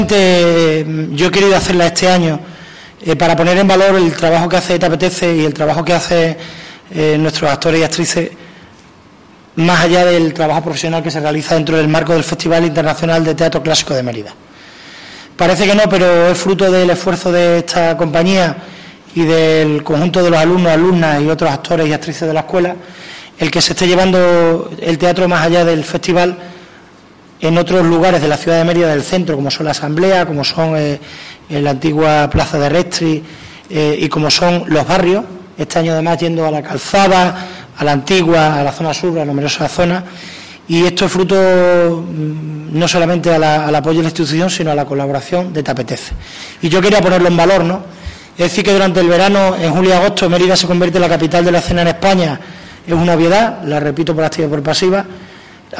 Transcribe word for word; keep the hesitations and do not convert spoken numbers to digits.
Yo he querido hacerla este año eh, para poner en valor el trabajo que hace Te Apetece y el trabajo que hacen eh, nuestros actores y actrices, más allá del trabajo profesional que se realiza dentro del marco del Festival Internacional de Teatro Clásico de Mérida. Parece que no, pero es fruto del esfuerzo de esta compañía y del conjunto de los alumnos, alumnas y otros actores y actrices de la escuela el que se esté llevando el teatro más allá del festival en otros lugares de la ciudad de Mérida, del centro, como son la Asamblea, como son eh, en la antigua Plaza de Restri eh, y como son los barrios. Este año además yendo a la Calzada, a la Antigua, a la zona sur, a numerosas zonas. Y esto es fruto mmm, no solamente a la, al apoyo de la institución, sino a la colaboración de Te Apetece. Y yo quería ponerlo en valor, ¿no? Es decir, que durante el verano, en julio y agosto, Mérida se convierte en la capital de la escena en España. Es una obviedad, la repito por activa y por pasiva.